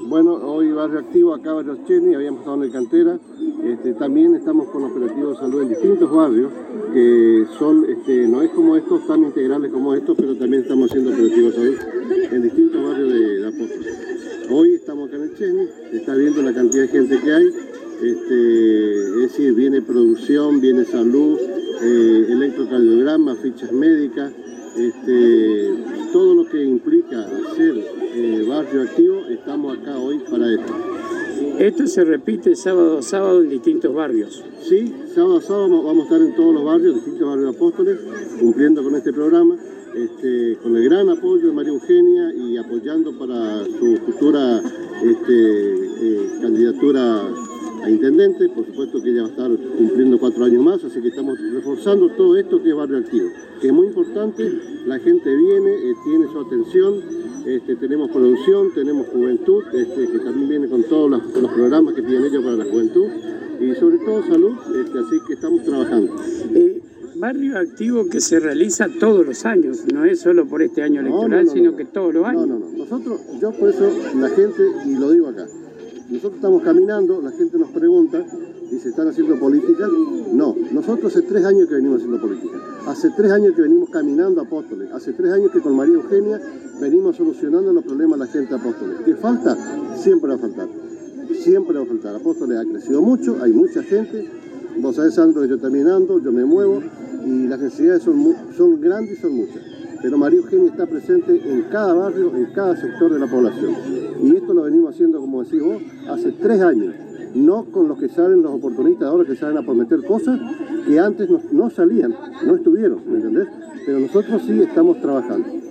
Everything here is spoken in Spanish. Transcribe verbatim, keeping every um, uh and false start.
Bueno, hoy Barrio Activo, acá Barrio Cheni, habíamos estado en el Cantera. Este, también estamos con operativos de salud en distintos barrios, que son, este, no es como estos, tan integrales como estos, pero también estamos haciendo operativos de salud en distintos barrios de, de Apóstoles. Hoy estamos acá en el Cheni, se está viendo la cantidad de gente que hay, este, es decir, viene producción, viene salud, eh, electrocardiograma, fichas médicas, este, todo lo que implica hacer eh, Barrio Activo, estamos acá hoy para esto. Esto se repite sábado a sábado en distintos barrios. Sí, sábado a sábado vamos a estar en todos los barrios, distintos barrios de Apóstoles, cumpliendo con este programa, este, con el gran apoyo de María Eugenia y apoyando para su futura este, eh, candidatura a intendente. Por supuesto que ella va a estar cumpliendo cuatro años más, así que estamos reforzando todo esto que es Barrio Activo, que es muy importante. La gente viene, eh, tiene su atención. Este, tenemos producción, tenemos juventud, este, que también viene con todos los, los programas que tienen ellos para la juventud, y sobre todo salud, este, así que estamos trabajando. Eh, Barrio Activo que se realiza todos los años, no es solo por este año electoral, no, no, no, sino no. que todos los años. No, no, no, nosotros, yo por eso la gente, y lo digo acá, nosotros estamos caminando, la gente nos pregunta, y se están haciendo política. No, nosotros hace tres años que venimos haciendo política. Hace tres años que venimos caminando a Apóstoles. Hace tres años que con María Eugenia venimos solucionando los problemas de la gente de Apóstoles. ¿Qué falta? Siempre va a faltar. Siempre va a faltar. Apóstoles ha crecido mucho, hay mucha gente. Vos sabés, Sandro, que yo también ando, yo me muevo, y las necesidades son, son grandes y son muchas. Pero María Eugenia está presente en cada barrio, en cada sector de la población. Y esto lo venimos haciendo, como decís vos, hace tres años. No con los que salen los oportunistas ahora que salen a prometer cosas que antes no, no salían, no estuvieron, ¿me entendés? Pero nosotros sí estamos trabajando.